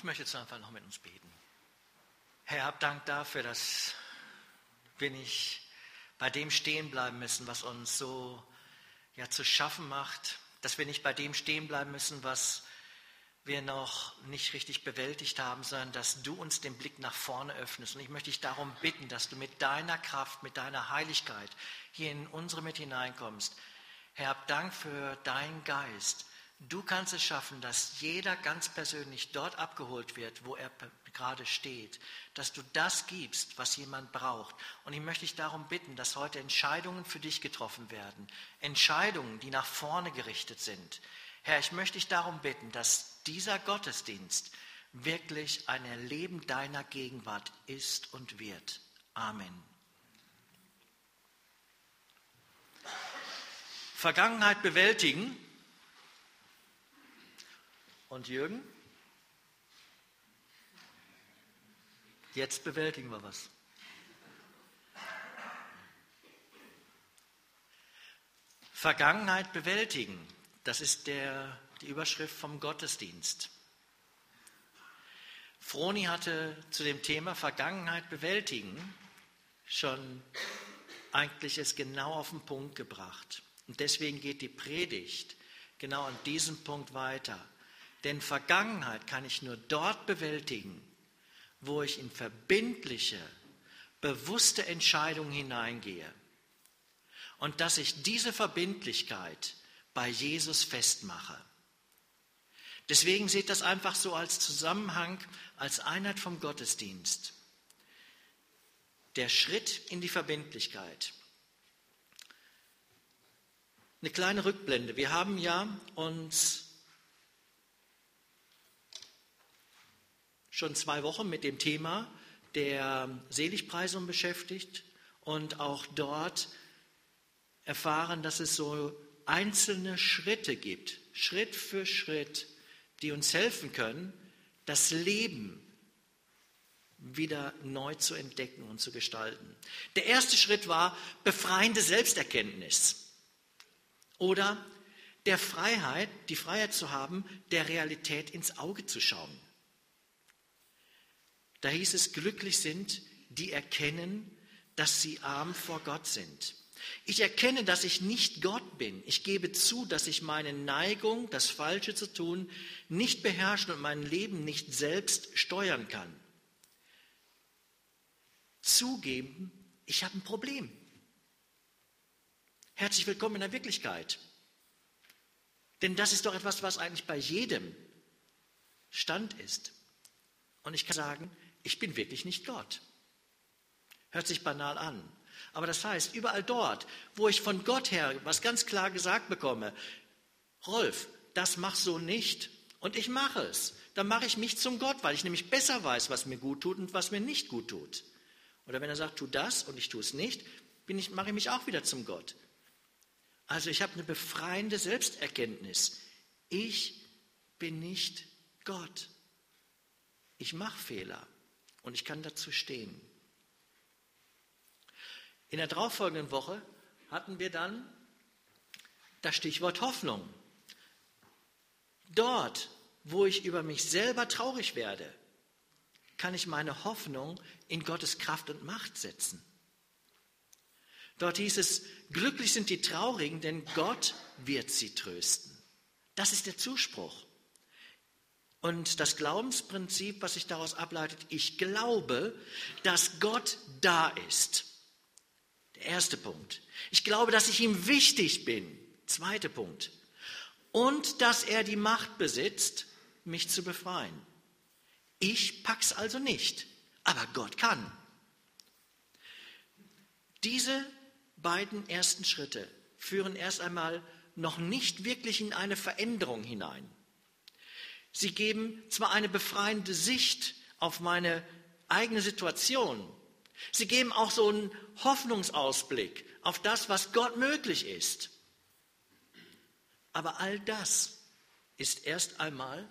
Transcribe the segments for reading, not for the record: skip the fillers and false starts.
Ich möchte jetzt einfach noch mit uns beten. Herr, hab Dank dafür, dass wir nicht bei dem stehen bleiben müssen, was uns so zu schaffen macht, dass wir nicht bei dem stehen bleiben müssen, was wir noch nicht richtig bewältigt haben, sondern dass du uns den Blick nach vorne öffnest. Und ich möchte dich darum bitten, dass du mit deiner Kraft, mit deiner Heiligkeit hier in unsere Mitte hineinkommst. Herr, hab Dank für deinen Geist. Du kannst es schaffen, dass jeder ganz persönlich dort abgeholt wird, wo er gerade steht, dass du das gibst, was jemand braucht. Und ich möchte dich darum bitten, dass heute Entscheidungen für dich getroffen werden, Entscheidungen, die nach vorne gerichtet sind. Herr, ich möchte dich darum bitten, dass dieser Gottesdienst wirklich ein Erleben deiner Gegenwart ist und wird. Amen. Vergangenheit bewältigen. Und Jürgen? Jetzt bewältigen wir was. Vergangenheit bewältigen, das ist die Überschrift vom Gottesdienst. Froni hatte zu dem Thema Vergangenheit bewältigen schon eigentlich es genau auf den Punkt gebracht. Und deswegen geht die Predigt genau an diesem Punkt weiter. Denn Vergangenheit kann ich nur dort bewältigen, wo ich in verbindliche, bewusste Entscheidungen hineingehe. Und dass ich diese Verbindlichkeit bei Jesus festmache. Deswegen seht das einfach so als Zusammenhang, als Einheit vom Gottesdienst. Der Schritt in die Verbindlichkeit. Eine kleine Rückblende. Wir haben ja uns schon 2 Wochen mit dem Thema der Seligpreisung beschäftigt und auch dort erfahren, dass es so einzelne Schritte gibt, Schritt für Schritt, die uns helfen können, das Leben wieder neu zu entdecken und zu gestalten. Der erste Schritt war befreiende Selbsterkenntnis oder die Freiheit zu haben, der Realität ins Auge zu schauen. Da hieß es, glücklich sind, die erkennen, dass sie arm vor Gott sind. Ich erkenne, dass ich nicht Gott bin. Ich gebe zu, dass ich meine Neigung, das Falsche zu tun, nicht beherrschen und mein Leben nicht selbst steuern kann. Zugeben, ich habe ein Problem. Herzlich willkommen in der Wirklichkeit. Denn das ist doch etwas, was eigentlich bei jedem Stand ist. Und ich kann sagen, ich bin wirklich nicht Gott. Hört sich banal an. Aber das heißt, überall dort, wo ich von Gott her was ganz klar gesagt bekomme, Rolf, das machst du nicht und ich mache es. Dann mache ich mich zum Gott, weil ich nämlich besser weiß, was mir gut tut und was mir nicht gut tut. Oder wenn er sagt, tu das und ich tue es nicht, mache ich mich auch wieder zum Gott. Also ich habe eine befreiende Selbsterkenntnis. Ich bin nicht Gott. Ich mache Fehler. Und ich kann dazu stehen. In der darauffolgenden Woche hatten wir dann das Stichwort Hoffnung. Dort, wo ich über mich selber traurig werde, kann ich meine Hoffnung in Gottes Kraft und Macht setzen. Dort hieß es, glücklich sind die Traurigen, denn Gott wird sie trösten. Das ist der Zuspruch. Und das Glaubensprinzip, was sich daraus ableitet, ich glaube, dass Gott da ist. Der erste Punkt. Ich glaube, dass ich ihm wichtig bin. Zweiter Punkt. Und dass er die Macht besitzt, mich zu befreien. Ich pack's also nicht, aber Gott kann. Diese beiden ersten Schritte führen erst einmal noch nicht wirklich in eine Veränderung hinein. Sie geben zwar eine befreiende Sicht auf meine eigene Situation, sie geben auch so einen Hoffnungsausblick auf das, was Gott möglich ist. Aber all das ist erst einmal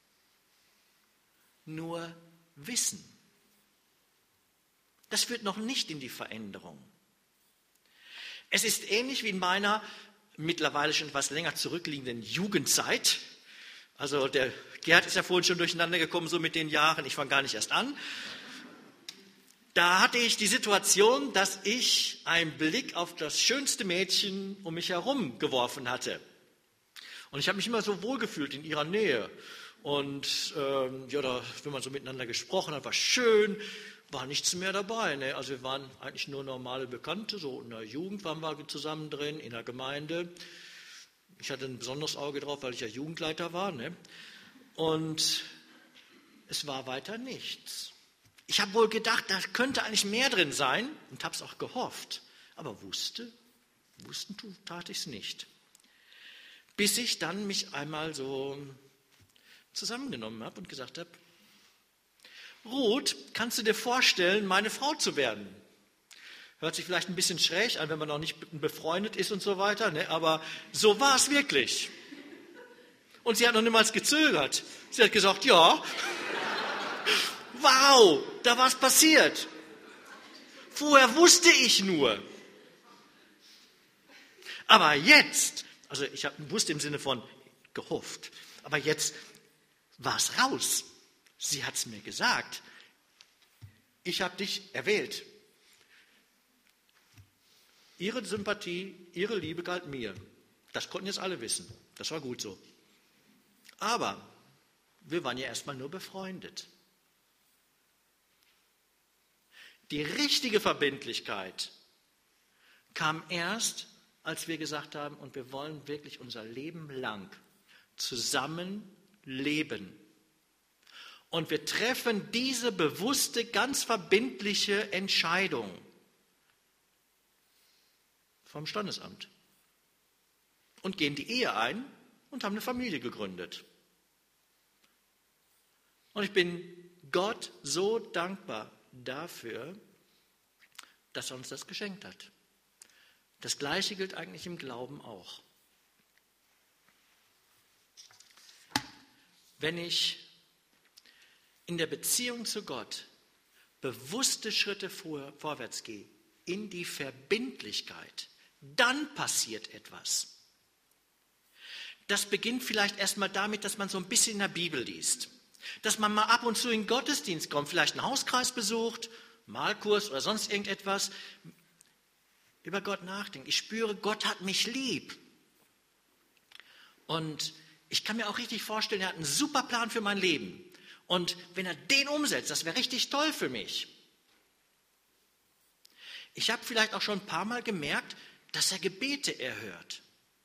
nur Wissen. Das führt noch nicht in die Veränderung. Es ist ähnlich wie in meiner mittlerweile schon etwas länger zurückliegenden Jugendzeit, Also der Gerd ist ja vorhin schon durcheinander gekommen, so mit den Jahren. Ich fange gar nicht erst an. Da hatte ich die Situation, dass ich einen Blick auf das schönste Mädchen um mich herum geworfen hatte. Und ich habe mich immer so wohlgefühlt in ihrer Nähe. Und wenn man so miteinander gesprochen hat, war schön, war nichts mehr dabei. Ne? Also wir waren eigentlich nur normale Bekannte, so in der Jugend waren wir zusammen drin, in der Gemeinde. Ich hatte ein besonderes Auge drauf, weil ich ja Jugendleiter war. Ne? Und es war weiter nichts. Ich habe wohl gedacht, da könnte eigentlich mehr drin sein und habe es auch gehofft. Aber wussten tat ich es nicht. Bis ich dann mich einmal so zusammengenommen habe und gesagt habe, Ruth, kannst du dir vorstellen, meine Frau zu werden? Hört sich vielleicht ein bisschen schräg an, wenn man noch nicht befreundet ist und so weiter, ne? Aber so war es wirklich. Und sie hat noch niemals gezögert. Sie hat gesagt, ja. Wow, da war es passiert. Vorher wusste ich nur. Aber jetzt, also ich wusste im Sinne von gehofft, aber jetzt war es raus. Sie hat es mir gesagt. Ich habe dich erwählt. Ihre Sympathie, ihre Liebe galt mir. Das konnten jetzt alle wissen. Das war gut so. Aber wir waren ja erstmal nur befreundet. Die richtige Verbindlichkeit kam erst, als wir gesagt haben, und wir wollen wirklich unser Leben lang zusammen leben. Und wir treffen diese bewusste, ganz verbindliche Entscheidung vom Standesamt und gehen die Ehe ein und haben eine Familie gegründet. Und ich bin Gott so dankbar dafür, dass er uns das geschenkt hat. Das Gleiche gilt eigentlich im Glauben auch. Wenn ich in der Beziehung zu Gott bewusste Schritte vorwärts gehe, in die Verbindlichkeit, dann passiert etwas. Das beginnt vielleicht erstmal damit, dass man so ein bisschen in der Bibel liest. Dass man mal ab und zu in den Gottesdienst kommt, vielleicht einen Hauskreis besucht, Malkurs oder sonst irgendetwas, über Gott nachdenkt. Ich spüre, Gott hat mich lieb. Und ich kann mir auch richtig vorstellen, er hat einen super Plan für mein Leben. Und wenn er den umsetzt, das wäre richtig toll für mich. Ich habe vielleicht auch schon ein paar Mal gemerkt, dass er Gebete erhört.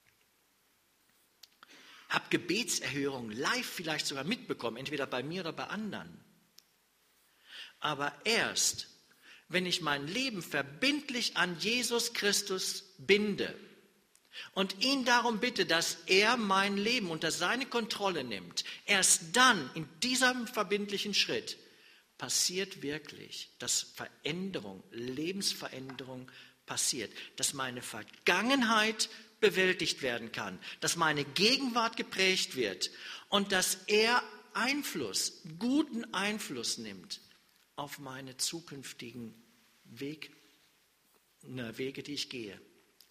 Habe Gebetserhörungen live vielleicht sogar mitbekommen, entweder bei mir oder bei anderen. Aber erst, wenn ich mein Leben verbindlich an Jesus Christus binde und ihn darum bitte, dass er mein Leben unter seine Kontrolle nimmt, erst dann in diesem verbindlichen Schritt passiert wirklich, dass Veränderung, Lebensveränderung passiert, dass meine Vergangenheit bewältigt werden kann, dass meine Gegenwart geprägt wird und dass er guten Einfluss nimmt auf meine zukünftigen Wege, die ich gehe.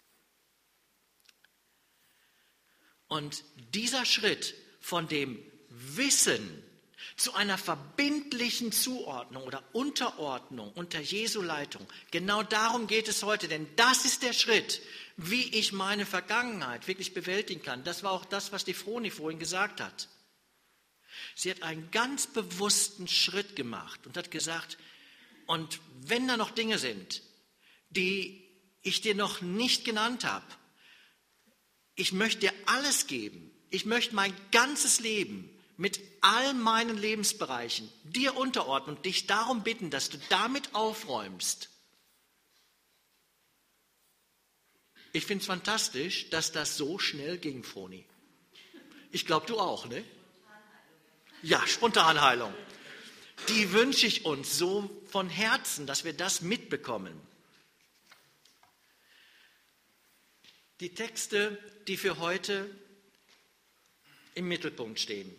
Und dieser Schritt von dem Wissen zu einer verbindlichen Zuordnung oder Unterordnung unter Jesu Leitung, genau darum geht es heute, denn das ist der Schritt, wie ich meine Vergangenheit wirklich bewältigen kann. Das war auch das, was die Froni vorhin gesagt hat. Sie hat einen ganz bewussten Schritt gemacht und hat gesagt, und wenn da noch Dinge sind, die ich dir noch nicht genannt habe, ich möchte dir alles geben. Ich möchte mein ganzes Leben mit all meinen Lebensbereichen dir unterordnen und dich darum bitten, dass du damit aufräumst. Ich finde es fantastisch, dass das so schnell ging, Froni. Ich glaube, du auch, ne? Ja, Spontanheilung. Die wünsche ich uns so von Herzen, dass wir das mitbekommen. Die Texte, die für heute im Mittelpunkt stehen.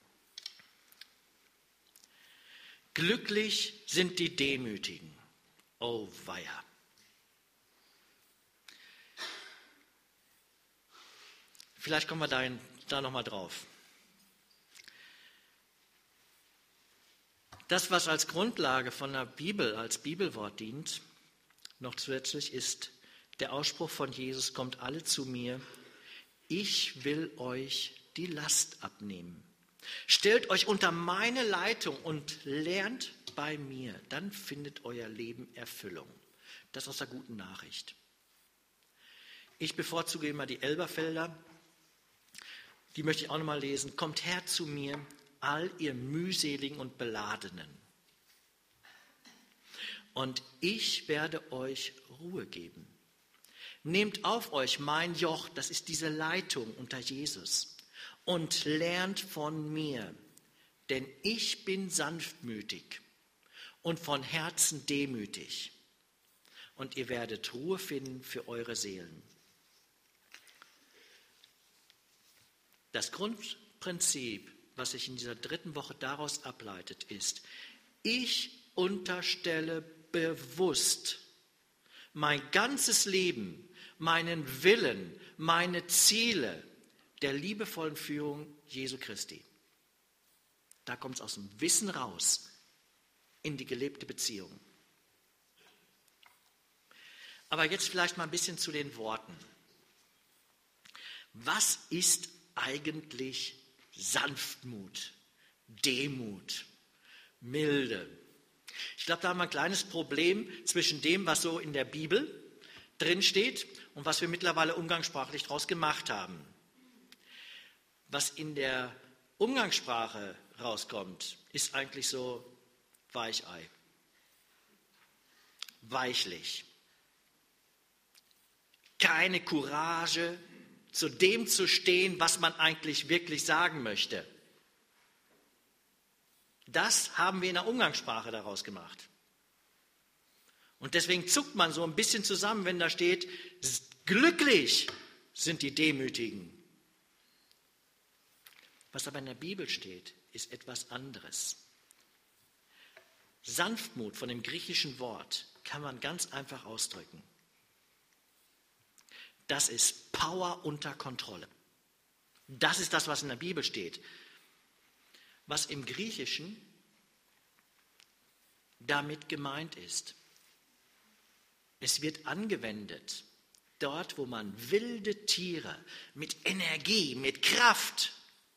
Glücklich sind die Demütigen. Oh weia. Vielleicht kommen wir da nochmal drauf. Das, was als Grundlage von der Bibel, als Bibelwort dient, noch zusätzlich ist der Ausspruch von Jesus: Kommt alle zu mir, ich will euch die Last abnehmen. Stellt euch unter meine Leitung und lernt bei mir, dann findet euer Leben Erfüllung. Das aus der guten Nachricht. Ich bevorzuge immer die Elberfelder, die möchte ich auch nochmal lesen. Kommt her zu mir, all ihr mühseligen und Beladenen, und ich werde euch Ruhe geben. Nehmt auf euch mein Joch, das ist diese Leitung unter Jesus, und lernt von mir, denn ich bin sanftmütig und von Herzen demütig, und ihr werdet Ruhe finden für eure Seelen. Das Grundprinzip, was sich in dieser 3. Woche daraus ableitet, ist: Ich unterstelle bewusst mein ganzes Leben, meinen Willen, meine Ziele der liebevollen Führung Jesu Christi. Da kommt es aus dem Wissen raus in die gelebte Beziehung. Aber jetzt vielleicht mal ein bisschen zu den Worten. Was ist eigentlich Sanftmut, Demut, Milde? Ich glaube, da haben wir ein kleines Problem zwischen dem, was so in der Bibel drinsteht und was wir mittlerweile umgangssprachlich daraus gemacht haben. Was in der Umgangssprache rauskommt, ist eigentlich so Weichei, weichlich. Keine Courage, zu dem zu stehen, was man eigentlich wirklich sagen möchte. Das haben wir in der Umgangssprache daraus gemacht. Und deswegen zuckt man so ein bisschen zusammen, wenn da steht: Glücklich sind die Demütigen. Was aber in der Bibel steht, ist etwas anderes. Sanftmut von dem griechischen Wort kann man ganz einfach ausdrücken. Das ist Power unter Kontrolle. Das ist das, was in der Bibel steht. Was im Griechischen damit gemeint ist. Es wird angewendet dort, wo man wilde Tiere mit Energie, mit Kraft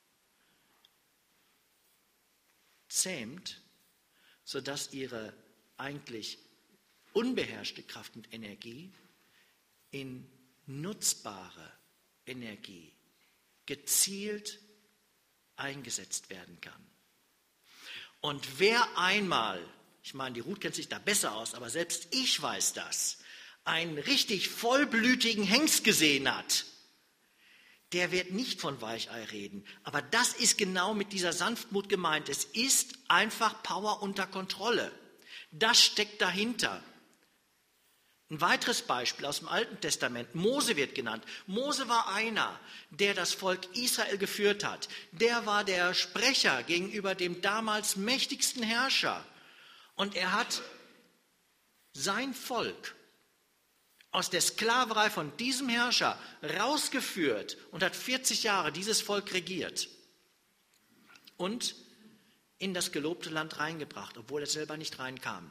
zähmt, sodass ihre eigentlich unbeherrschte Kraft und Energie in nutzbare Energie gezielt eingesetzt werden kann. Und wer einmal, ich meine, die Ruth kennt sich da besser aus, aber selbst ich weiß das, einen richtig vollblütigen Hengst gesehen hat, der wird nicht von Weichei reden. Aber das ist genau mit dieser Sanftmut gemeint. Es ist einfach Power unter Kontrolle. Das steckt dahinter. Ein weiteres Beispiel aus dem Alten Testament: Mose wird genannt. Mose war einer, der das Volk Israel geführt hat. Der war der Sprecher gegenüber dem damals mächtigsten Herrscher. Und er hat sein Volk aus der Sklaverei von diesem Herrscher rausgeführt und hat 40 Jahre dieses Volk regiert und in das gelobte Land reingebracht, obwohl er selber nicht reinkam.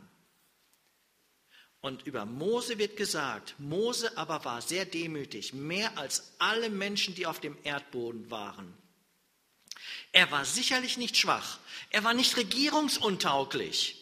Und über Mose wird gesagt, Mose aber war sehr demütig, mehr als alle Menschen, die auf dem Erdboden waren. Er war sicherlich nicht schwach, er war nicht regierungsuntauglich,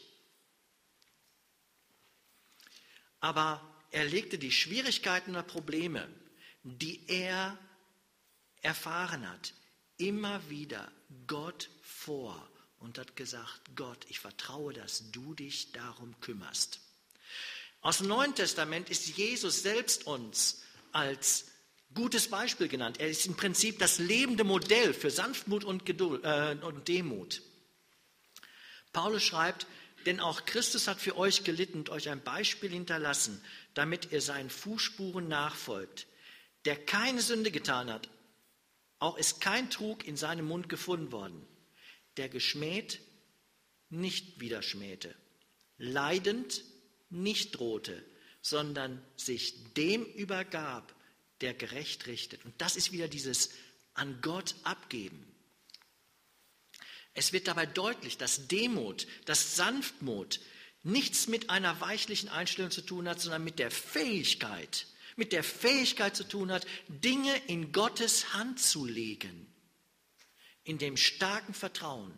aber er legte die Schwierigkeiten oder Probleme, die er erfahren hat, immer wieder Gott vor und hat gesagt: Gott, ich vertraue, dass du dich darum kümmerst. Aus dem Neuen Testament ist Jesus selbst uns als gutes Beispiel genannt. Er ist im Prinzip das lebende Modell für Sanftmut und Geduld, und Demut. Paulus schreibt: Denn auch Christus hat für euch gelitten und euch ein Beispiel hinterlassen, damit ihr seinen Fußspuren nachfolgt. Der keine Sünde getan hat, auch ist kein Trug in seinem Mund gefunden worden. Der geschmäht nicht wieder schmähte, leidend nicht drohte, sondern sich dem übergab, der gerecht richtet. Und das ist wieder dieses an Gott abgeben. Es wird dabei deutlich, dass Demut, dass Sanftmut nichts mit einer weichlichen Einstellung zu tun hat, sondern mit der Fähigkeit zu tun hat, Dinge in Gottes Hand zu legen. In dem starken Vertrauen.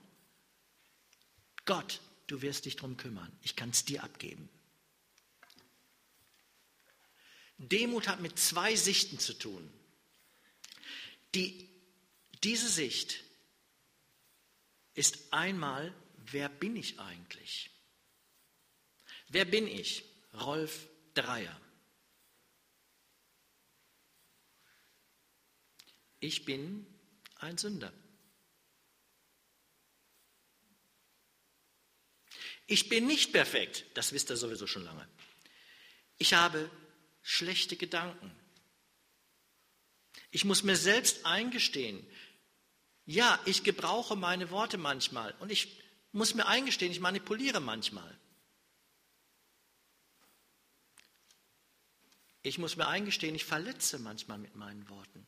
Gott, du wirst dich darum kümmern. Ich kann es dir abgeben. Demut hat mit zwei Sichten zu tun. Diese Sicht ist einmal, wer bin ich eigentlich? Wer bin ich? Rolf Dreier. Ich bin ein Sünder. Ich bin nicht perfekt, das wisst ihr sowieso schon lange. Ich habe schlechte Gedanken. Ich muss mir selbst eingestehen, ja, ich gebrauche meine Worte manchmal und ich muss mir eingestehen, ich manipuliere manchmal. Ich muss mir eingestehen, ich verletze manchmal mit meinen Worten.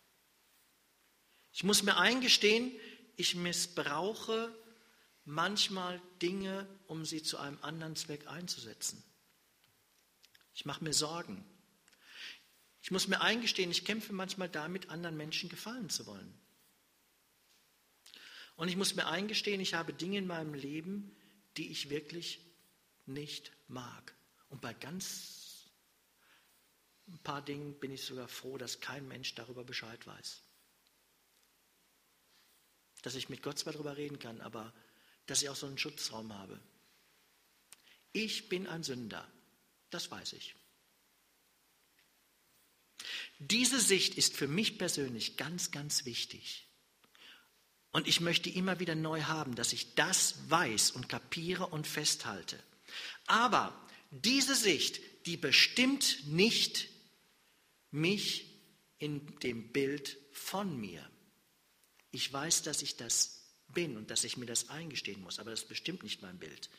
Ich muss mir eingestehen, ich missbrauche manchmal Dinge, um sie zu einem anderen Zweck einzusetzen. Ich mache mir Sorgen. Ich muss mir eingestehen, ich kämpfe manchmal damit, anderen Menschen gefallen zu wollen. Und ich muss mir eingestehen, ich habe Dinge in meinem Leben, die ich wirklich nicht mag. Und bei ganz ein paar Dingen bin ich sogar froh, dass kein Mensch darüber Bescheid weiß. Dass ich mit Gott zwar darüber reden kann, aber dass ich auch so einen Schutzraum habe. Ich bin ein Sünder, das weiß ich. Diese Sicht ist für mich persönlich ganz, ganz wichtig. Und ich möchte immer wieder neu haben, dass ich das weiß und kapiere und festhalte. Aber diese Sicht, die bestimmt nicht mich in dem Bild von mir. Ich weiß, dass ich das bin und dass ich mir das eingestehen muss, aber das bestimmt nicht mein Bild.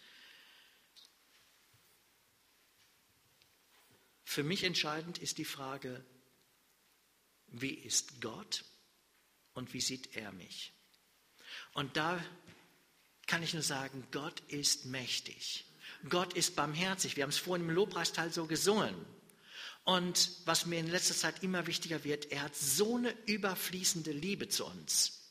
Für mich entscheidend ist die Frage, wie ist Gott und wie sieht er mich? Und da kann ich nur sagen, Gott ist mächtig. Gott ist barmherzig. Wir haben es vorhin im Lobpreisteil so gesungen. Und was mir in letzter Zeit immer wichtiger wird, er hat so eine überfließende Liebe zu uns.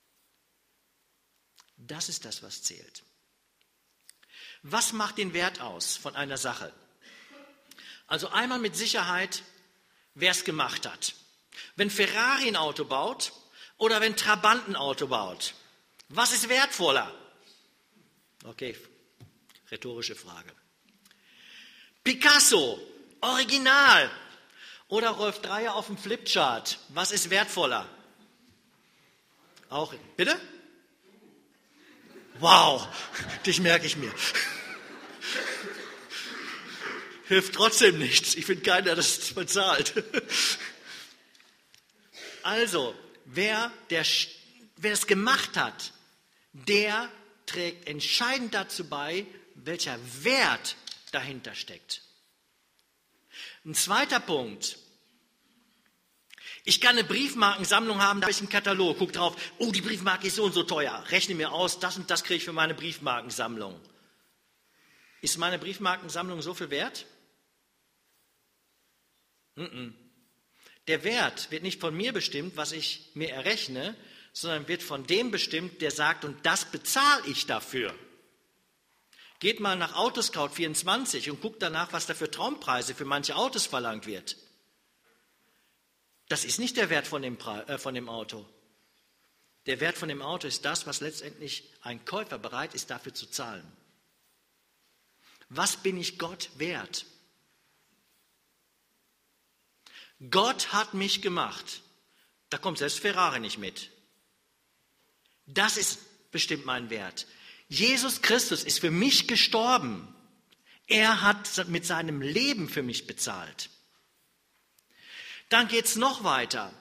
Das ist das, was zählt. Was macht den Wert aus von einer Sache? Also einmal mit Sicherheit, wer es gemacht hat. Wenn Ferrari ein Auto baut oder wenn Trabant ein Auto baut, was ist wertvoller? Okay, rhetorische Frage. Picasso, Original oder Rolf Dreier auf dem Flipchart, was ist wertvoller? Auch, bitte? Wow, dich merke ich mir. Hilft trotzdem nichts. Ich finde keiner, der das bezahlt. Also, wer es gemacht hat, der trägt entscheidend dazu bei, welcher Wert dahinter steckt. Ein zweiter Punkt. Ich kann eine Briefmarkensammlung haben, da habe ich einen Katalog, gucke drauf, oh, die Briefmarke ist so und so teuer, rechne mir aus, das und das kriege ich für meine Briefmarkensammlung. Ist meine Briefmarkensammlung so viel wert? Der Wert wird nicht von mir bestimmt, was ich mir errechne, sondern wird von dem bestimmt, der sagt, und das bezahle ich dafür. Geht mal nach Autoscout24 und guckt danach, was da für Traumpreise für manche Autos verlangt wird. Das ist nicht der Wert von dem Auto. Der Wert von dem Auto ist das, was letztendlich ein Käufer bereit ist, dafür zu zahlen. Was bin ich Gott wert? Gott hat mich gemacht. Da kommt selbst Ferrari nicht mit. Das ist bestimmt mein Wert. Jesus Christus ist für mich gestorben. Er hat mit seinem Leben für mich bezahlt. Dann geht es noch weiter.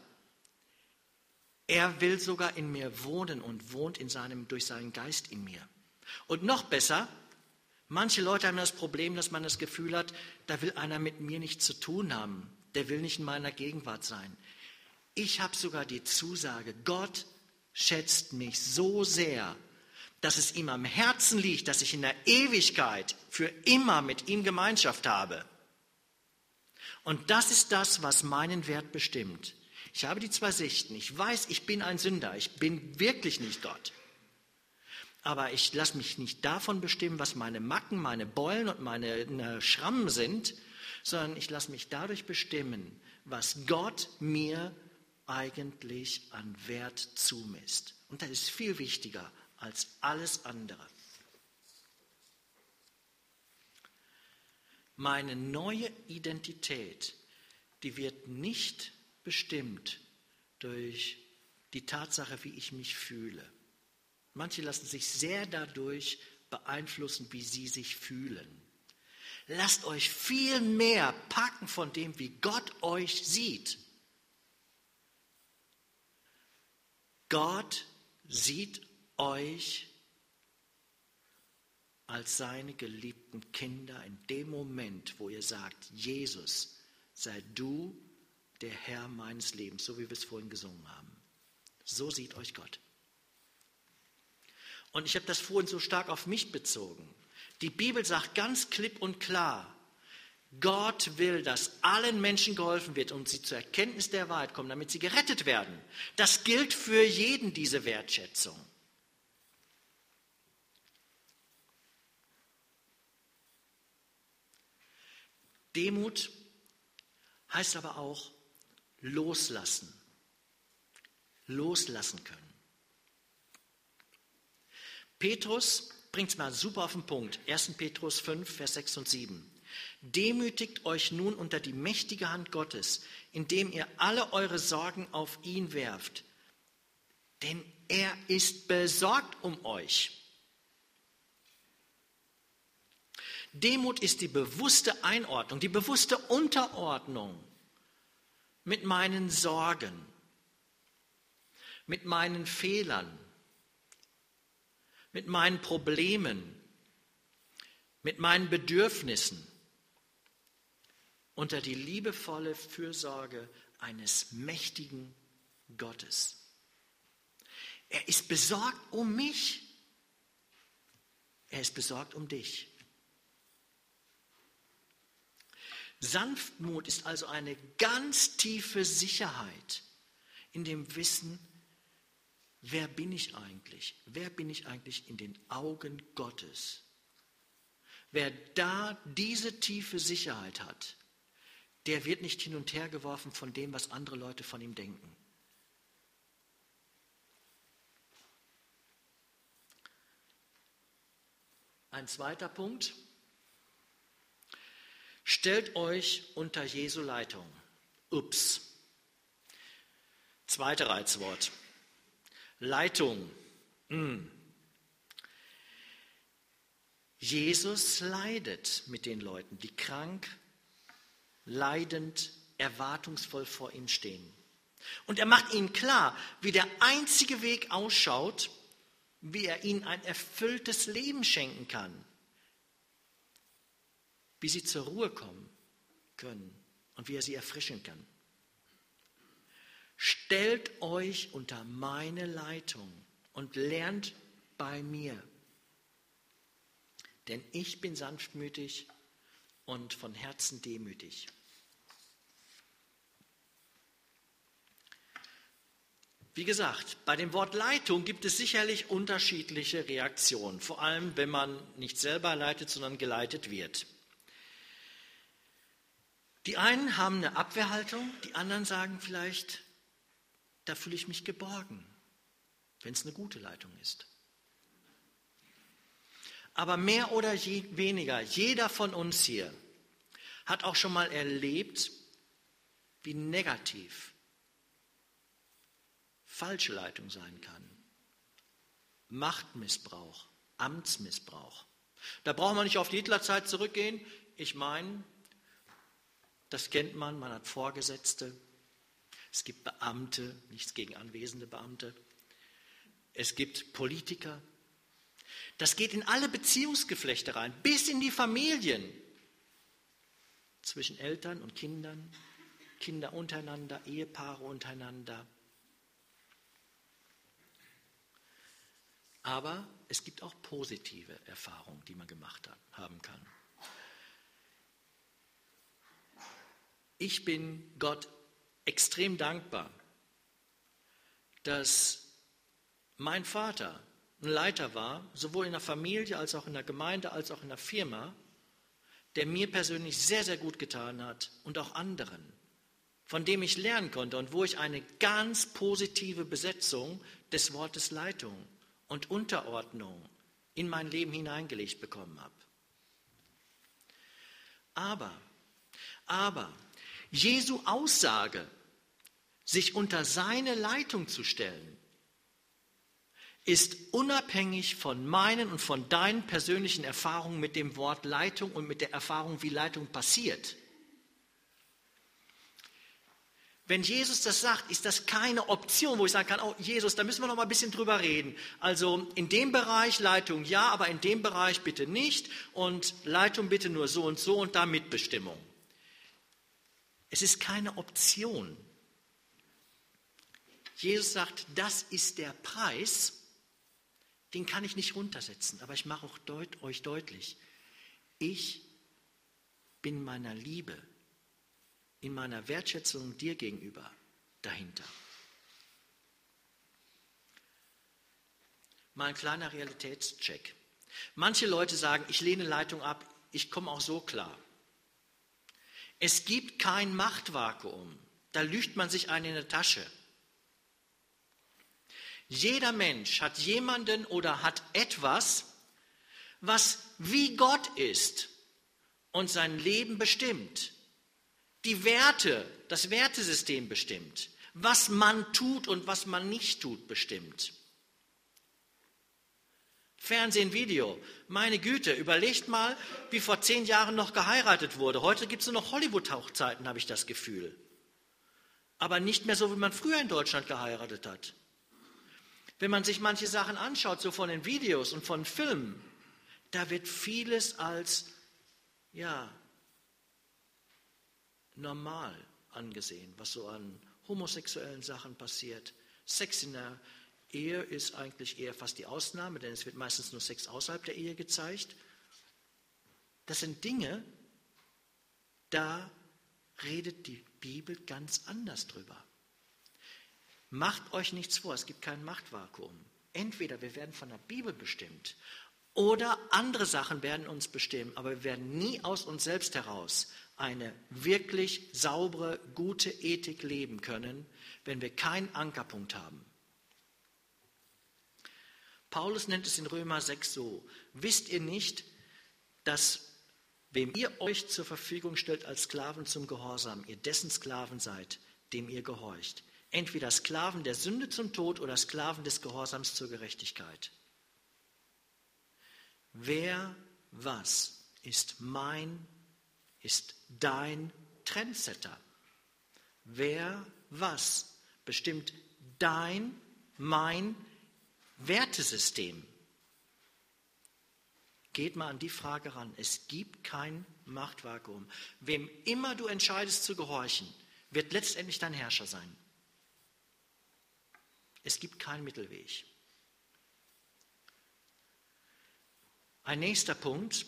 Er will sogar in mir wohnen und wohnt durch seinen Geist in mir. Und noch besser, manche Leute haben das Problem, dass man das Gefühl hat, da will einer mit mir nichts zu tun haben. Der will nicht in meiner Gegenwart sein. Ich habe sogar die Zusage, Gott schätzt mich so sehr dass es ihm am Herzen liegt, dass ich in der Ewigkeit für immer mit ihm Gemeinschaft habe. Und das ist das, was meinen Wert bestimmt. Ich habe die zwei Sichten. Ich weiß, ich bin ein Sünder. Ich bin wirklich nicht Gott. Aber ich lasse mich nicht davon bestimmen, was meine Macken, meine Beulen und meine Schrammen sind, sondern ich lasse mich dadurch bestimmen, was Gott mir eigentlich an Wert zumisst. Und das ist viel wichtiger als alles andere. Meine neue Identität, die wird nicht bestimmt durch die Tatsache, wie ich mich fühle. Manche lassen sich sehr dadurch beeinflussen, wie sie sich fühlen. Lasst euch viel mehr packen von dem, wie Gott euch sieht. Gott sieht euch als seine geliebten Kinder in dem Moment, wo ihr sagt, Jesus, sei du der Herr meines Lebens, so wie wir es vorhin gesungen haben. So sieht euch Gott. Und ich habe das vorhin so stark auf mich bezogen. Die Bibel sagt ganz klipp und klar, Gott will, dass allen Menschen geholfen wird und sie zur Erkenntnis der Wahrheit kommen, damit sie gerettet werden. Das gilt für jeden, diese Wertschätzung. Demut heißt aber auch loslassen. Loslassen können. Petrus bringt es mal super auf den Punkt. 1. Petrus 5, Vers 6 und 7. Demütigt euch nun unter die mächtige Hand Gottes, indem ihr alle eure Sorgen auf ihn werft. Denn er ist besorgt um euch. Demut ist die bewusste Einordnung, die bewusste Unterordnung mit meinen Sorgen, mit meinen Fehlern, mit meinen Problemen, mit meinen Bedürfnissen unter die liebevolle Fürsorge eines mächtigen Gottes. Er ist besorgt um mich. Er ist besorgt um dich. Sanftmut ist also eine ganz tiefe Sicherheit in dem Wissen, wer bin ich eigentlich? Wer bin ich eigentlich in den Augen Gottes? Wer da diese tiefe Sicherheit hat, der wird nicht hin und her geworfen von dem, was andere Leute von ihm denken. Ein zweiter Punkt. Stellt euch unter Jesu Leitung. Ups. Zweite Reizwort. Leitung. Jesus leidet mit den Leuten, die krank, leidend, erwartungsvoll vor ihm stehen. Und er macht ihnen klar, wie der einzige Weg ausschaut, wie er ihnen ein erfülltes Leben schenken kann. Wie sie zur Ruhe kommen können und wie er sie erfrischen kann. Stellt euch unter meine Leitung und lernt bei mir. Denn ich bin sanftmütig und von Herzen demütig. Wie gesagt, bei dem Wort Leitung gibt es sicherlich unterschiedliche Reaktionen, vor allem wenn man nicht selber leitet, sondern geleitet wird. Die einen haben eine Abwehrhaltung, die anderen sagen vielleicht, da fühle ich mich geborgen, wenn es eine gute Leitung ist. Aber mehr oder weniger, jeder von uns hier hat auch schon mal erlebt, wie negativ falsche Leitung sein kann. Machtmissbrauch, Amtsmissbrauch. Da braucht man nicht auf die Hitlerzeit zurückgehen. Ich meine, das kennt man hat Vorgesetzte, es gibt Beamte, nichts gegen anwesende Beamte, es gibt Politiker. Das geht in alle Beziehungsgeflechte rein, bis in die Familien, zwischen Eltern und Kindern, Kinder untereinander, Ehepaare untereinander. Aber es gibt auch positive Erfahrungen, die man haben kann. Ich bin Gott extrem dankbar, dass mein Vater ein Leiter war, sowohl in der Familie als auch in der Gemeinde, als auch in der Firma, der mir persönlich sehr, sehr gut getan hat und auch anderen, von dem ich lernen konnte und wo ich eine ganz positive Besetzung des Wortes Leitung und Unterordnung in mein Leben hineingelegt bekommen habe. Aber Jesu Aussage, sich unter seine Leitung zu stellen, ist unabhängig von meinen und von deinen persönlichen Erfahrungen mit dem Wort Leitung und mit der Erfahrung, wie Leitung passiert. Wenn Jesus das sagt, ist das keine Option, wo ich sagen kann, oh Jesus, da müssen wir noch mal ein bisschen drüber reden. Also in dem Bereich Leitung ja, aber in dem Bereich bitte nicht und Leitung bitte nur so und da Mitbestimmung. Es ist keine Option. Jesus sagt, das ist der Preis, den kann ich nicht runtersetzen, aber ich mache auch euch deutlich, ich bin meiner Liebe, in meiner Wertschätzung dir gegenüber dahinter. Mal ein kleiner Realitätscheck. Manche Leute sagen, ich lehne Leitung ab, ich komme auch so klar. Es gibt kein Machtvakuum, da lügt man sich einen in der Tasche. Jeder Mensch hat jemanden oder hat etwas, was wie Gott ist und sein Leben bestimmt. Die Werte, das Wertesystem bestimmt. Was man tut und was man nicht tut, bestimmt. Fernsehen, Video. Meine Güte, überlegt mal, wie vor 10 Jahren noch geheiratet wurde. Heute gibt es nur noch Hollywood-Hochzeiten, habe ich das Gefühl. Aber nicht mehr so, wie man früher in Deutschland geheiratet hat. Wenn man sich manche Sachen anschaut, so von den Videos und von Filmen, da wird vieles als, normal angesehen, was so an homosexuellen Sachen passiert. Sex in der Ehe ist eigentlich eher fast die Ausnahme, denn es wird meistens nur Sex außerhalb der Ehe gezeigt. Das sind Dinge, da redet die Bibel ganz anders drüber. Macht euch nichts vor, es gibt kein Machtvakuum. Entweder wir werden von der Bibel bestimmt oder andere Sachen werden uns bestimmen, aber wir werden nie aus uns selbst heraus eine wirklich saubere, gute Ethik leben können, wenn wir keinen Ankerpunkt haben. Paulus nennt es in Römer 6 so: Wisst ihr nicht, dass wem ihr euch zur Verfügung stellt als Sklaven zum Gehorsam, ihr dessen Sklaven seid, dem ihr gehorcht? Entweder Sklaven der Sünde zum Tod oder Sklaven des Gehorsams zur Gerechtigkeit. Wer was ist dein Trendsetter? Wer was bestimmt mein Wertesystem? Geht mal an die Frage ran. Es gibt kein Machtvakuum. Wem immer du entscheidest zu gehorchen, wird letztendlich dein Herrscher sein. Es gibt keinen Mittelweg. Ein nächster Punkt.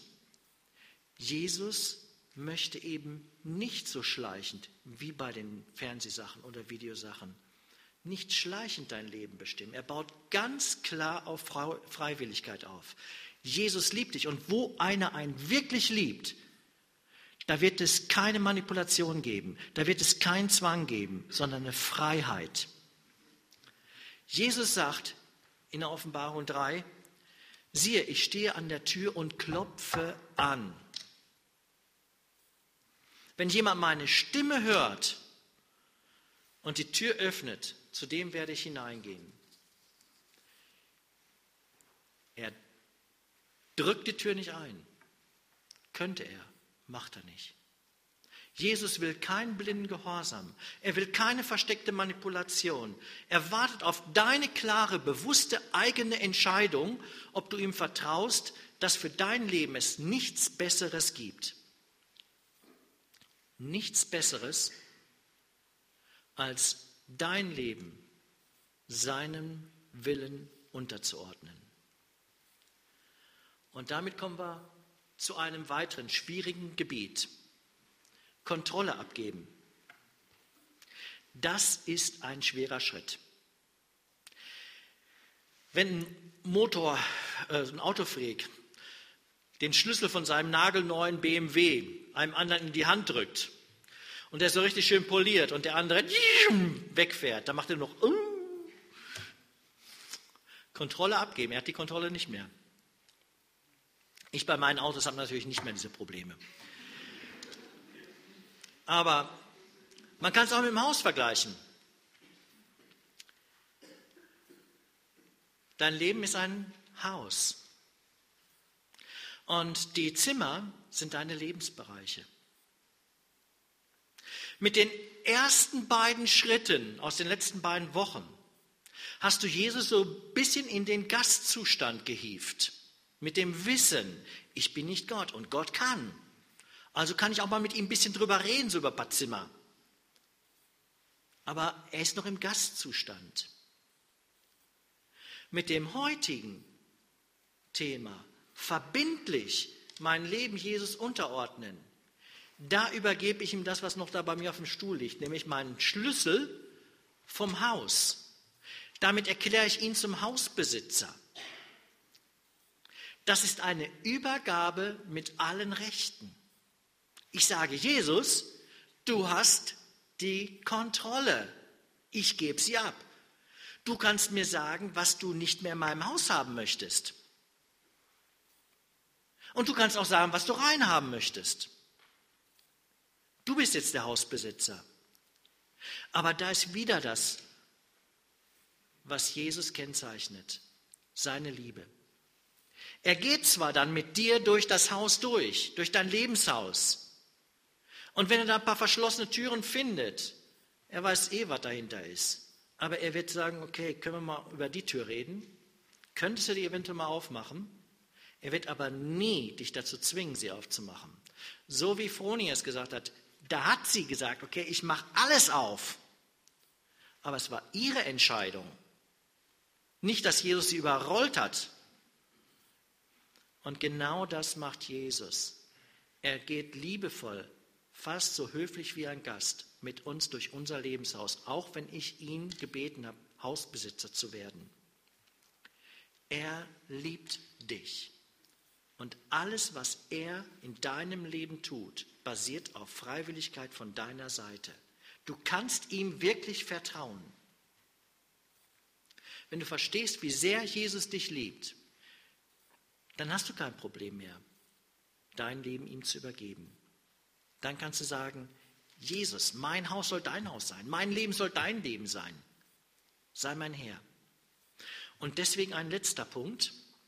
Jesus möchte eben nicht so schleichend wie bei den Fernsehsachen oder Videosachen, nicht schleichend dein Leben bestimmen. Er baut ganz klar auf Freiwilligkeit auf. Jesus liebt dich und wo einer einen wirklich liebt, da wird es keine Manipulation geben, da wird es keinen Zwang geben, sondern eine Freiheit. Jesus sagt in der Offenbarung 3, siehe, ich stehe an der Tür und klopfe an. Wenn jemand meine Stimme hört und die Tür öffnet, zu dem werde ich hineingehen. Er drückt die Tür nicht ein. Könnte er, macht er nicht. Jesus will keinen blinden Gehorsam. Er will keine versteckte Manipulation. Er wartet auf deine klare, bewusste, eigene Entscheidung, ob du ihm vertraust, dass für dein Leben es nichts Besseres gibt. Nichts Besseres, als dein Leben seinem Willen unterzuordnen. Und damit kommen wir zu einem weiteren schwierigen Gebiet. Kontrolle abgeben. Das ist ein schwerer Schritt. Wenn ein Autofreak den Schlüssel von seinem nagelneuen BMW einem anderen in die Hand drückt und der so richtig schön poliert und der andere wegfährt, dann macht er noch Kontrolle abgeben. Er hat die Kontrolle nicht mehr. Ich bei meinen Autos habe natürlich nicht mehr diese Probleme. Aber man kann es auch mit dem Haus vergleichen. Dein Leben ist ein Haus. Und die Zimmer sind deine Lebensbereiche. Mit den ersten beiden Schritten aus den letzten beiden Wochen hast du Jesus so ein bisschen in den Gastzustand gehievt. Mit dem Wissen, ich bin nicht Gott und Gott kann. Also kann ich auch mal mit ihm ein bisschen drüber reden, so über ein paar Zimmer. Aber er ist noch im Gastzustand. Mit dem heutigen Thema, verbindlich mein Leben Jesus unterordnen, da übergebe ich ihm das, was noch da bei mir auf dem Stuhl liegt, nämlich meinen Schlüssel vom Haus. Damit erkläre ich ihn zum Hausbesitzer. Das ist eine Übergabe mit allen Rechten. Ich sage, Jesus, du hast die Kontrolle. Ich gebe sie ab. Du kannst mir sagen, was du nicht mehr in meinem Haus haben möchtest. Und du kannst auch sagen, was du reinhaben möchtest. Du bist jetzt der Hausbesitzer. Aber da ist wieder das, was Jesus kennzeichnet, seine Liebe. Er geht zwar dann mit dir durch das Haus durch dein Lebenshaus. Und wenn er da ein paar verschlossene Türen findet, er weiß was dahinter ist. Aber er wird sagen, okay, können wir mal über die Tür reden? Könntest du die eventuell mal aufmachen? Er wird aber nie dich dazu zwingen, sie aufzumachen. So wie Froni es gesagt hat, da hat sie gesagt, okay, ich mache alles auf. Aber es war ihre Entscheidung. Nicht, dass Jesus sie überrollt hat. Und genau das macht Jesus. Er geht liebevoll, fast so höflich wie ein Gast, mit uns durch unser Lebenshaus, auch wenn ich ihn gebeten habe, Hausbesitzer zu werden. Er liebt dich. Und alles, was er in deinem Leben tut, basiert auf Freiwilligkeit von deiner Seite. Du kannst ihm wirklich vertrauen. Wenn du verstehst, wie sehr Jesus dich liebt, dann hast du kein Problem mehr, dein Leben ihm zu übergeben. Dann kannst du sagen, Jesus, mein Haus soll dein Haus sein, mein Leben soll dein Leben sein. Sei mein Herr. Und deswegen ein letzter Punkt.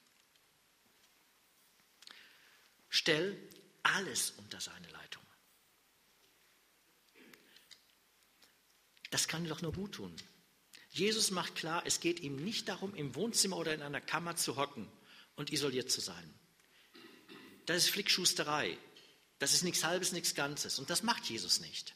Stell alles unter seine Leitung. Das kann dir doch nur gut tun. Jesus macht klar, es geht ihm nicht darum, im Wohnzimmer oder in einer Kammer zu hocken und isoliert zu sein. Das ist Flickschusterei. Das ist nichts Halbes, nichts Ganzes. Und das macht Jesus nicht.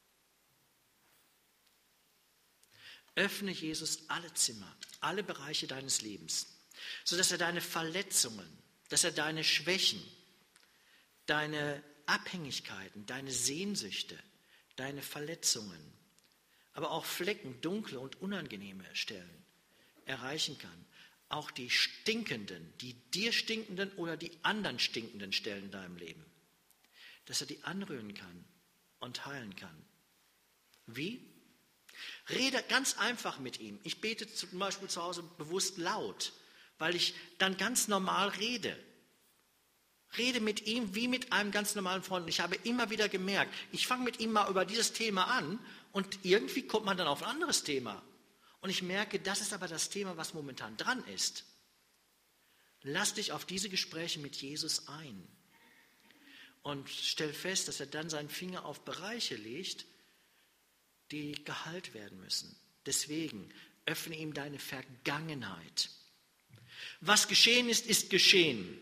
Öffne Jesus alle Zimmer, alle Bereiche deines Lebens, sodass er deine Verletzungen, dass er deine Schwächen, deine Abhängigkeiten, deine Sehnsüchte, deine Verletzungen, aber auch Flecken, dunkle und unangenehme Stellen erreichen kann. Auch die stinkenden, die dir stinkenden oder die anderen stinkenden Stellen in deinem Leben. Dass er die anrühren kann und heilen kann. Wie? Rede ganz einfach mit ihm. Ich bete zum Beispiel zu Hause bewusst laut, weil ich dann ganz normal rede. Rede mit ihm wie mit einem ganz normalen Freund. Und ich habe immer wieder gemerkt, ich fange mit ihm mal über dieses Thema an und irgendwie kommt man dann auf ein anderes Thema. Und ich merke, das ist aber das Thema, was momentan dran ist. Lass dich auf diese Gespräche mit Jesus ein. Und stell fest, dass er dann seinen Finger auf Bereiche legt, die geheilt werden müssen. Deswegen öffne ihm deine Vergangenheit. Was geschehen ist, ist geschehen.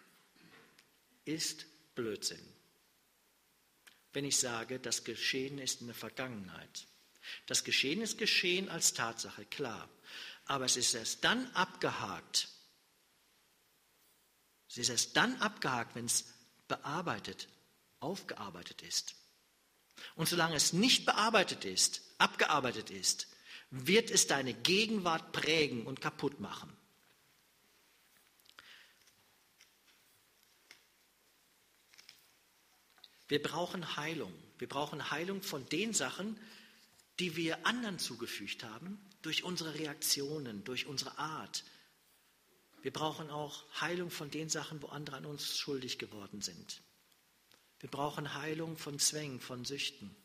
Ist Blödsinn. Wenn ich sage, das Geschehen ist eine Vergangenheit. Das Geschehen ist geschehen als Tatsache, klar. Aber es ist erst dann abgehakt. Es ist erst dann abgehakt, wenn es bearbeitet, aufgearbeitet ist. Und solange es nicht bearbeitet ist, abgearbeitet ist, wird es deine Gegenwart prägen und kaputt machen. Wir brauchen Heilung. Wir brauchen Heilung von den Sachen, die wir anderen zugefügt haben, durch unsere Reaktionen, durch unsere Art. Wir brauchen auch Heilung von den Sachen, wo andere an uns schuldig geworden sind. Wir brauchen Heilung von Zwängen, von Süchten.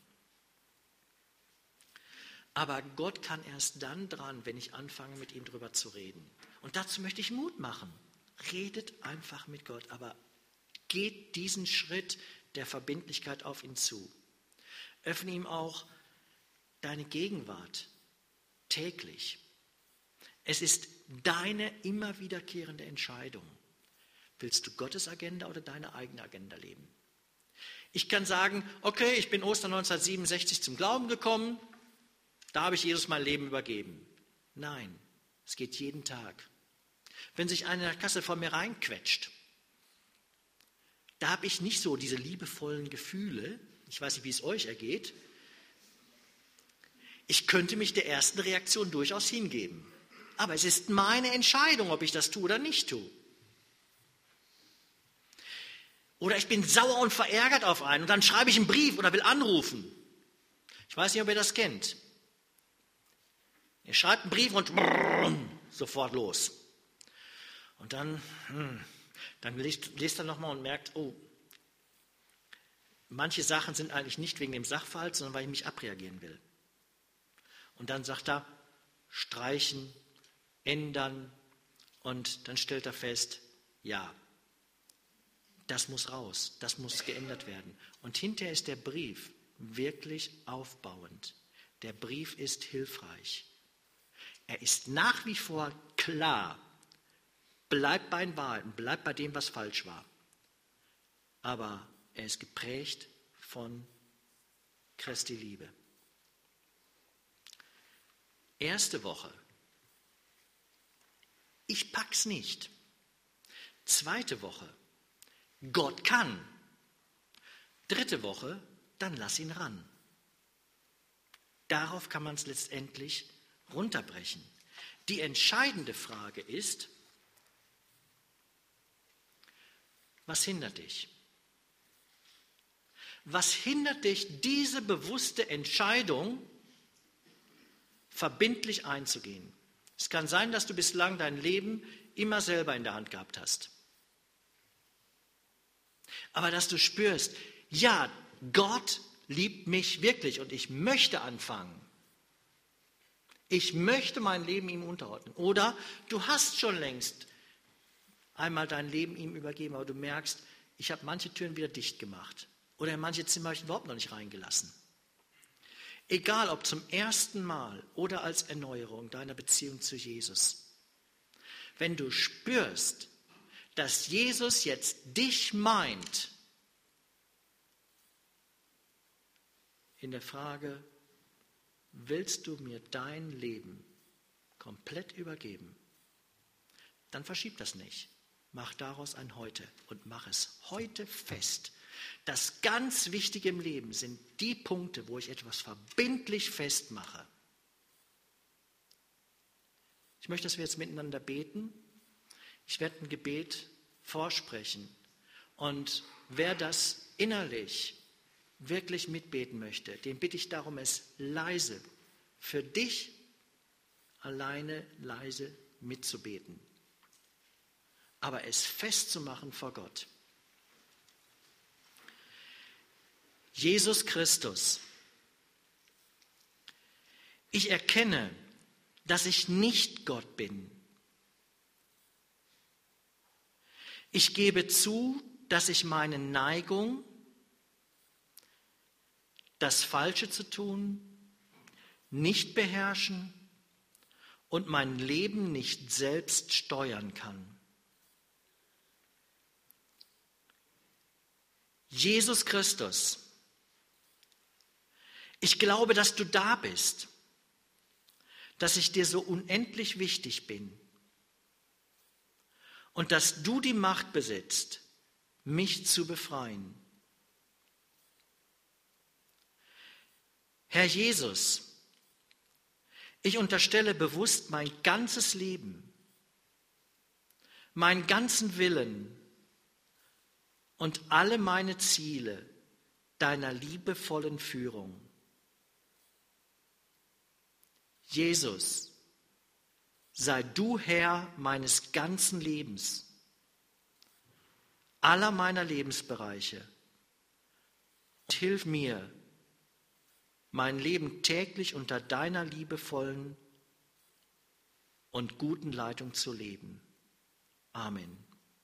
Aber Gott kann erst dann dran, wenn ich anfange, mit ihm drüber zu reden. Und dazu möchte ich Mut machen. Redet einfach mit Gott, aber geht diesen Schritt der Verbindlichkeit auf ihn zu. Öffne ihm auch deine Gegenwart täglich. Es ist deine immer wiederkehrende Entscheidung. Willst du Gottes Agenda oder deine eigene Agenda leben? Ich kann sagen, okay, ich bin Ostern 1967 zum Glauben gekommen, da habe ich Jesus mein Leben übergeben. Nein, es geht jeden Tag. Wenn sich einer in der Kasse vor mir reinquetscht, da habe ich nicht so diese liebevollen Gefühle, ich weiß nicht, wie es euch ergeht. Ich könnte mich der ersten Reaktion durchaus hingeben. Aber es ist meine Entscheidung, ob ich das tue oder nicht tue. Oder ich bin sauer und verärgert auf einen und dann schreibe ich einen Brief oder will anrufen. Ich weiß nicht, ob ihr das kennt. Ihr schreibt einen Brief und sofort los. Und dann lest er nochmal und merkt, oh, manche Sachen sind eigentlich nicht wegen dem Sachverhalt, sondern weil ich mich abreagieren will. Und dann sagt er, streichen, ändern und dann stellt er fest, ja, das muss raus, das muss geändert werden. Und hinterher ist der Brief wirklich aufbauend. Der Brief ist hilfreich. Er ist nach wie vor klar. Bleib bei den Wahrheiten, bleib bei dem, was falsch war. Aber er ist geprägt von Christi Liebe. Erste Woche. Ich pack's nicht. Zweite Woche. Gott kann. Dritte Woche, dann lass ihn ran. Darauf kann man es letztendlich runterbrechen. Die entscheidende Frage ist, was hindert dich? Was hindert dich, diese bewusste Entscheidung verbindlich einzugehen? Es kann sein, dass du bislang dein Leben immer selber in der Hand gehabt hast. Aber dass du spürst, ja, Gott liebt mich wirklich und ich möchte anfangen. Ich möchte mein Leben ihm unterordnen. Oder du hast schon längst einmal dein Leben ihm übergeben, aber du merkst, ich habe manche Türen wieder dicht gemacht. Oder in manche Zimmer habe ich überhaupt noch nicht reingelassen. Egal, ob zum ersten Mal oder als Erneuerung deiner Beziehung zu Jesus. Wenn du spürst, dass Jesus jetzt dich meint, in der Frage, willst du mir dein Leben komplett übergeben? Dann verschieb das nicht. Mach daraus ein Heute und mach es heute fest. Das ganz Wichtige im Leben sind die Punkte, wo ich etwas verbindlich festmache. Ich möchte, dass wir jetzt miteinander beten. Ich werde ein Gebet vorsprechen. Und wer das innerlich wirklich mitbeten möchte, den bitte ich darum, es leise, für dich alleine leise mitzubeten. Aber es festzumachen vor Gott. Jesus Christus, ich erkenne, dass ich nicht Gott bin. Ich gebe zu, dass ich meine Neigung, das Falsche zu tun, nicht beherrschen und mein Leben nicht selbst steuern kann. Jesus Christus, ich glaube, dass du da bist, dass ich dir so unendlich wichtig bin. und dass du die Macht besitzt, mich zu befreien. Herr Jesus, ich unterstelle bewusst mein ganzes Leben, meinen ganzen Willen und alle meine Ziele deiner liebevollen Führung. Jesus, sei du Herr meines ganzen Lebens, aller meiner Lebensbereiche und hilf mir, mein Leben täglich unter deiner liebevollen und guten Leitung zu leben. Amen.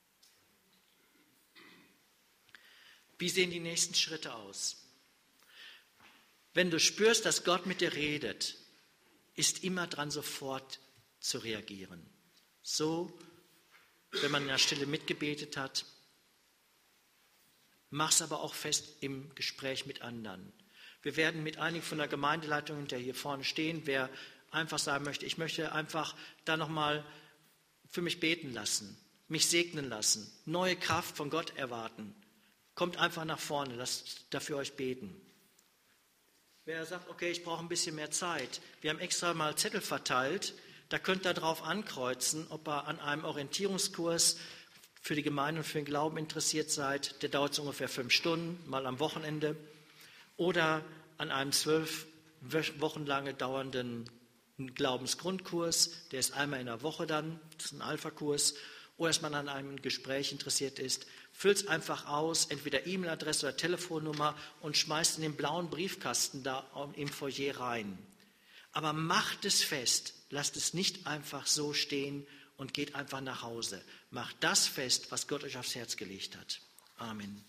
Wie sehen die nächsten Schritte aus? Wenn du spürst, dass Gott mit dir redet, ist immer dran, sofort zu reagieren. So, wenn man in der Stille mitgebetet hat, mach's aber auch fest im Gespräch mit anderen. Wir werden mit einigen von der Gemeindeleitung hinter hier vorne stehen, wer einfach sagen möchte, ich möchte einfach da nochmal für mich beten lassen, mich segnen lassen, neue Kraft von Gott erwarten. Kommt einfach nach vorne, lasst dafür euch beten. Wer sagt, okay, ich brauche ein bisschen mehr Zeit, wir haben extra mal Zettel verteilt, da könnt ihr drauf ankreuzen, ob ihr an einem Orientierungskurs für die Gemeinde und für den Glauben interessiert seid. Der dauert so ungefähr 5 Stunden, mal am Wochenende. Oder an einem 12 Wochen lange dauernden Glaubensgrundkurs, der ist einmal in der Woche dann, das ist ein Alpha-Kurs. Oder dass man an einem Gespräch interessiert ist, füllt es einfach aus, entweder E-Mail-Adresse oder Telefonnummer und schmeißt in den blauen Briefkasten da im Foyer rein. Aber macht es fest, lasst es nicht einfach so stehen und geht einfach nach Hause. Macht das fest, was Gott euch aufs Herz gelegt hat. Amen.